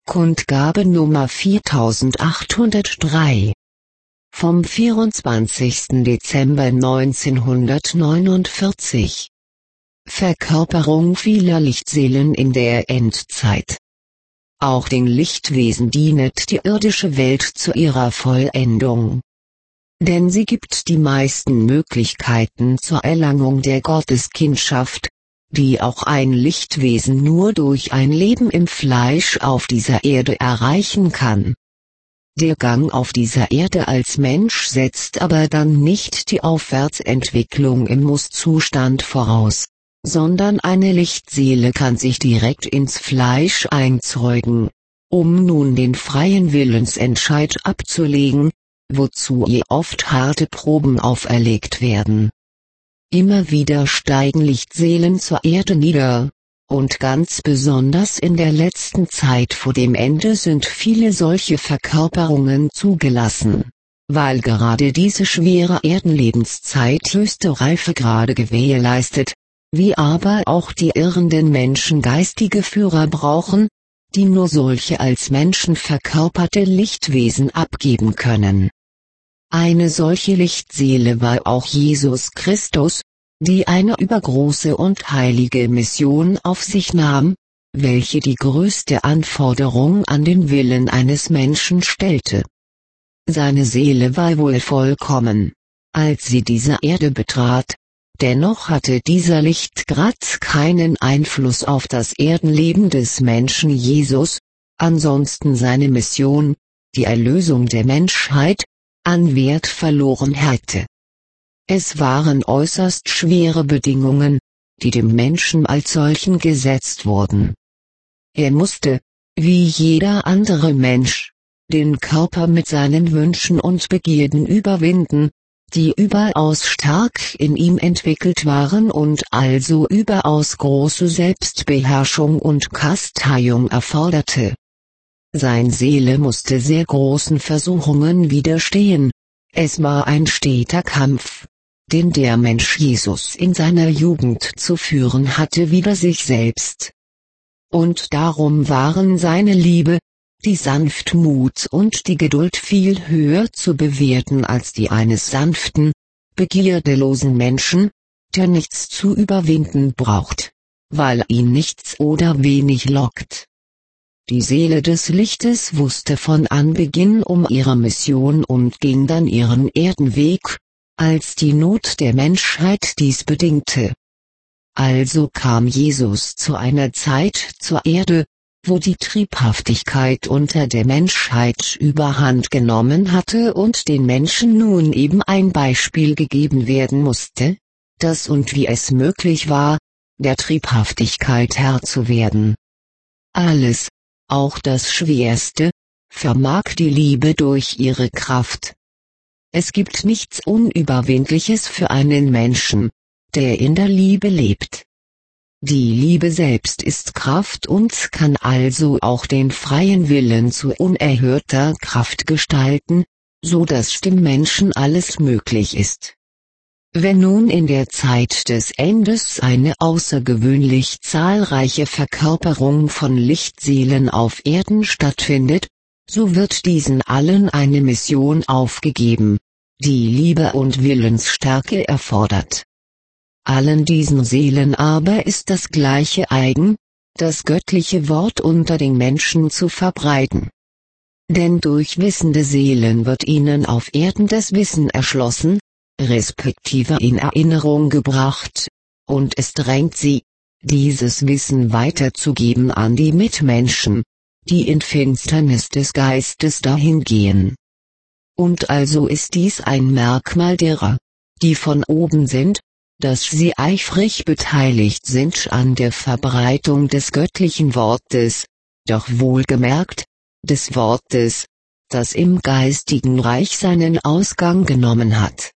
Kundgabe Nummer 4803 vom 24. Dezember 1949. Verkörperung vieler Lichtseelen in der Endzeit. Auch den Lichtwesen dienet die irdische Welt zu ihrer Vollendung. Denn sie gibt die meisten Möglichkeiten zur Erlangung der Gotteskindschaft, die auch ein Lichtwesen nur durch ein Leben im Fleisch auf dieser Erde erreichen kann. Der Gang auf dieser Erde als Mensch setzt aber dann nicht die Aufwärtsentwicklung im Muss-Zustand voraus, sondern eine Lichtseele kann sich direkt ins Fleisch einzeugen, um nun den freien Willensentscheid abzulegen, wozu ihr oft harte Proben auferlegt werden. Immer wieder steigen Lichtseelen zur Erde nieder, und ganz besonders in der letzten Zeit vor dem Ende sind viele solche Verkörperungen zugelassen, weil gerade diese schwere Erdenlebenszeit höchste Reifegrade gewährleistet, wie aber auch die irrenden Menschen geistige Führer brauchen, die nur solche als Menschen verkörperte Lichtwesen abgeben können. Eine solche Lichtseele war auch Jesus Christus, die eine übergroße und heilige Mission auf sich nahm, welche die größte Anforderung an den Willen eines Menschen stellte. Seine Seele war wohl vollkommen, als sie diese Erde betrat, dennoch hatte dieser Lichtgrad keinen Einfluss auf das Erdenleben des Menschen Jesus, ansonsten seine Mission, die Erlösung der Menschheit, an Wert verloren hätte. Es waren äußerst schwere Bedingungen, die dem Menschen als solchen gesetzt wurden. Er musste, wie jeder andere Mensch, den Körper mit seinen Wünschen und Begierden überwinden, die überaus stark in ihm entwickelt waren und also überaus große Selbstbeherrschung und Kasteiung erforderte. Seine Seele musste sehr großen Versuchungen widerstehen. Es war ein steter Kampf, den der Mensch Jesus in seiner Jugend zu führen hatte wider sich selbst. Und darum waren seine Liebe, die Sanftmut und die Geduld viel höher zu bewerten als die eines sanften, begierdelosen Menschen, der nichts zu überwinden braucht, weil ihn nichts oder wenig lockt. Die Seele des Lichtes wusste von Anbeginn um ihre Mission und ging dann ihren Erdenweg, als die Not der Menschheit dies bedingte. Also kam Jesus zu einer Zeit zur Erde, wo die Triebhaftigkeit unter der Menschheit überhand genommen hatte und den Menschen nun eben ein Beispiel gegeben werden musste, dass und wie es möglich war, der Triebhaftigkeit Herr zu werden. Alles, auch das Schwerste, vermag die Liebe durch ihre Kraft. Es gibt nichts Unüberwindliches für einen Menschen, der in der Liebe lebt. Die Liebe selbst ist Kraft und kann also auch den freien Willen zu unerhörter Kraft gestalten, so dass dem Menschen alles möglich ist. Wenn nun in der Zeit des Endes eine außergewöhnlich zahlreiche Verkörperung von Lichtseelen auf Erden stattfindet, so wird diesen allen eine Mission aufgegeben, die Liebe und Willensstärke erfordert. Allen diesen Seelen aber ist das gleiche eigen, das göttliche Wort unter den Menschen zu verbreiten. Denn durch wissende Seelen wird ihnen auf Erden das Wissen erschlossen, respektive in Erinnerung gebracht, und es drängt sie, dieses Wissen weiterzugeben an die Mitmenschen, die in Finsternis des Geistes dahingehen. Und also ist dies ein Merkmal derer, die von oben sind, dass sie eifrig beteiligt sind an der Verbreitung des göttlichen Wortes, doch wohlgemerkt, des Wortes, das im geistigen Reich seinen Ausgang genommen hat.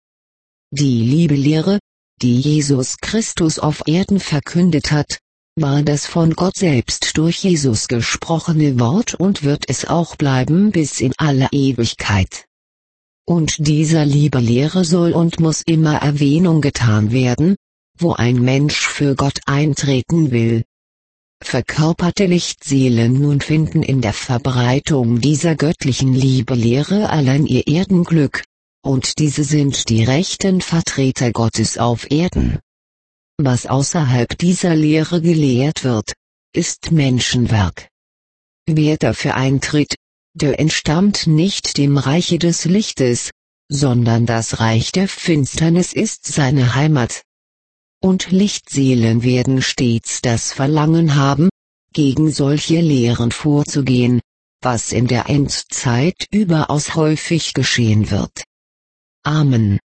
Die Liebelehre, die Jesus Christus auf Erden verkündet hat, war das von Gott selbst durch Jesus gesprochene Wort und wird es auch bleiben bis in alle Ewigkeit. Und dieser Liebelehre soll und muss immer Erwähnung getan werden, wo ein Mensch für Gott eintreten will. Verkörperte Lichtseelen nun finden in der Verbreitung dieser göttlichen Liebe-Lehre allein ihr Erdenglück, und diese sind die rechten Vertreter Gottes auf Erden. Was außerhalb dieser Lehre gelehrt wird, ist Menschenwerk. Wer dafür eintritt, der entstammt nicht dem Reiche des Lichtes, sondern das Reich der Finsternis ist seine Heimat. Und Lichtseelen werden stets das Verlangen haben, gegen solche Lehren vorzugehen, was in der Endzeit überaus häufig geschehen wird. Amen.